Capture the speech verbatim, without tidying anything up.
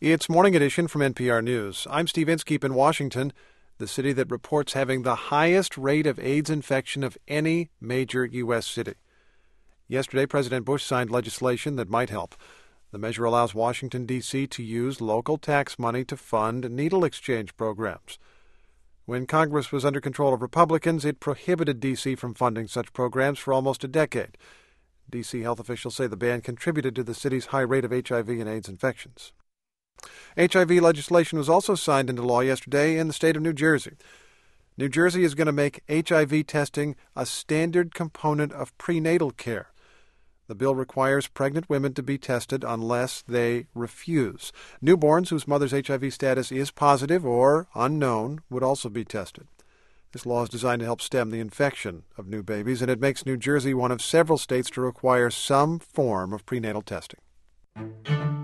It's Morning Edition from N P R News. I'm Steve Inskeep in Washington, the city that reports having the highest rate of AIDS infection of any major U S city. Yesterday, President Bush signed legislation that might help. The measure allows Washington, D C to use local tax money to fund needle exchange programs. When Congress was under control of Republicans, it prohibited D C from funding such programs for almost a decade. D C health officials say the ban contributed to the city's high rate of H I V and AIDS infections. H I V legislation was also signed into law yesterday in the state of New Jersey. New Jersey is going to make H I V testing a standard component of prenatal care. The bill requires pregnant women to be tested unless they refuse. Newborns whose mother's H I V status is positive or unknown would also be tested. This law is designed to help stem the infection of new babies, and it makes New Jersey one of several states to require some form of prenatal testing.